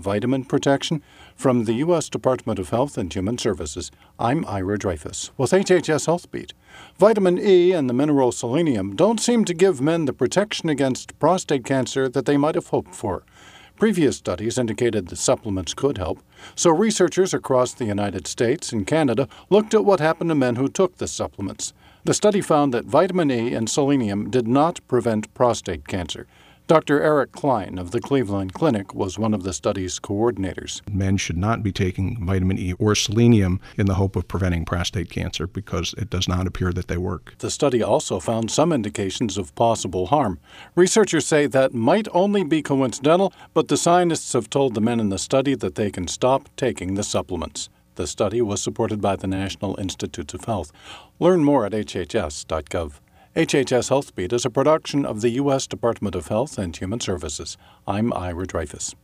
vitamin protection? From the U.S. Department of Health and Human Services, I'm Ira Dreyfus with HHS Health Beat. Vitamin E and the mineral selenium don't seem to give men the protection against prostate cancer that they might have hoped for. Previous studies indicated the supplements could help, so researchers across the United States and Canada looked at what happened to men who took the supplements. The study found that vitamin E and selenium did not prevent prostate cancer. Dr. Eric Klein of the Cleveland Clinic was one of the study's coordinators. Men should not be taking vitamin E or selenium in the hope of preventing prostate cancer because it does not appear that they work. The study also found some indications of possible harm. Researchers say that might only be coincidental, but the scientists have told the men in the study that they can stop taking the supplements. The study was supported by the National Institutes of Health. Learn more at hhs.gov. HHS Health Beat is a production of the U.S. Department of Health and Human Services. I'm Ira Dreyfus.